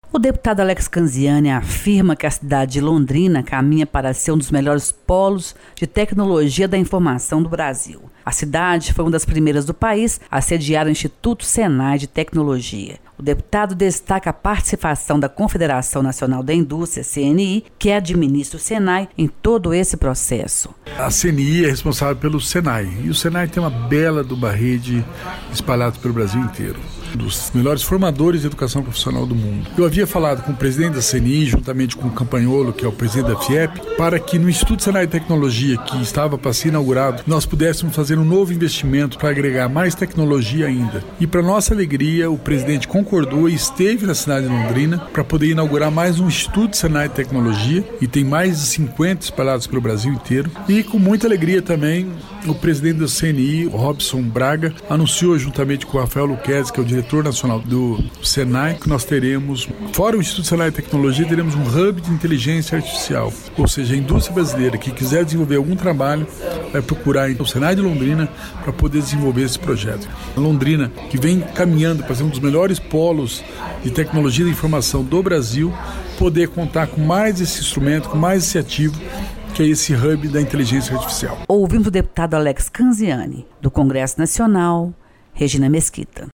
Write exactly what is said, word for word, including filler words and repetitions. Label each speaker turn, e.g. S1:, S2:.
S1: O deputado Alex Canziani afirma que a cidade de Londrina caminha para ser um dos melhores polos de tecnologia da informação do Brasil. A cidade foi uma das primeiras do país a sediar o Instituto Senai de Tecnologia. O deputado destaca a participação da Confederação Nacional da Indústria, C N I, que administra o Senai em todo esse processo.
S2: A C N I é responsável pelo Senai, e o Senai tem uma bela de uma rede espalhada pelo Brasil inteiro, um dos melhores formadores de educação profissional do mundo. Eu havia falado com o presidente da C N I, juntamente com o Campanholo, que é o presidente da FIEP, para que no Instituto Senai de Tecnologia, que estava para ser inaugurado, nós pudéssemos fazer um novo investimento para agregar mais tecnologia ainda. E para nossa alegria, o presidente concordou e esteve na cidade de Londrina para poder inaugurar mais um Instituto Senai de Tecnologia, e tem mais de cinquenta espalhados pelo Brasil inteiro. E com muita alegria também, o presidente da C N I, Robson Braga, anunciou juntamente com o Rafael Luquezzi, que é o diretor nacional do Senai, que nós teremos, fora o Instituto Senai de Tecnologia, teremos um hub de inteligência artificial. Ou seja, a indústria brasileira que quiser desenvolver algum trabalho vai procurar o Senai de Londrina para poder desenvolver esse projeto. A Londrina, que vem caminhando para ser um dos melhores polos de tecnologia da informação do Brasil, poder contar com mais esse instrumento, com mais esse ativo, que é esse hub da inteligência artificial.
S1: Ouvimos o deputado Alex Canziani, do Congresso Nacional, Regina Mesquita.